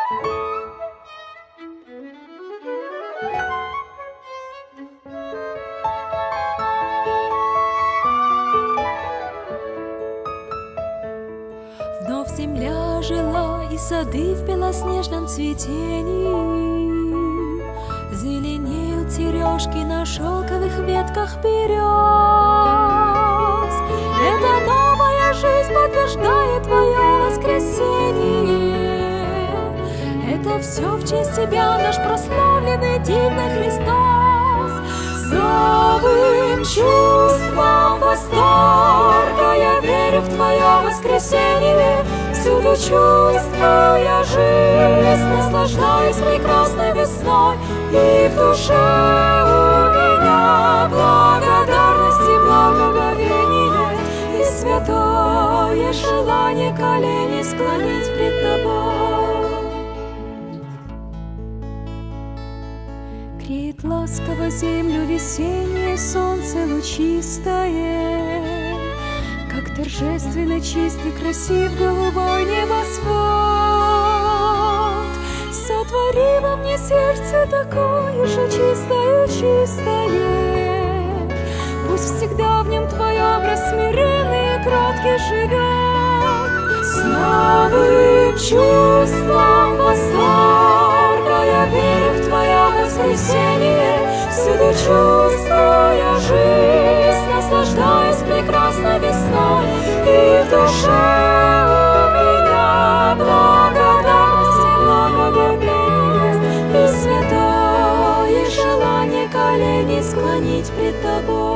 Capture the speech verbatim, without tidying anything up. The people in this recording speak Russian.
Вновь земля жила, и сады в белоснежном цветении. Зеленеют сережки на шелковых ветках берез. Эта новая жизнь подтверждает твое воскресенье. Это все в честь тебя, наш прославленный дивный Христос. С новым чувством восторга я верю в твое воскресенье. Всюду чувствую я жизнь, наслаждаюсь прекрасной весной. И в душе у меня благодарность и благоговение, и святое желание колени склонить пред тобой. Греет ласково землю весеннее солнце лучистое, как торжественно чистый, красив голубой небосвод. Сотвори во мне сердце такое же чистое, чистое. Пусть всегда в нем твой образ смиренный и кроткий живет. С новым чувством восторга я верю в твое воскресенье. Всюду чувствую я жизнь, наслаждаясь прекрасной весной. И в душе у меня благодарность и благоговение, и святое желание колени склонить пред тобой.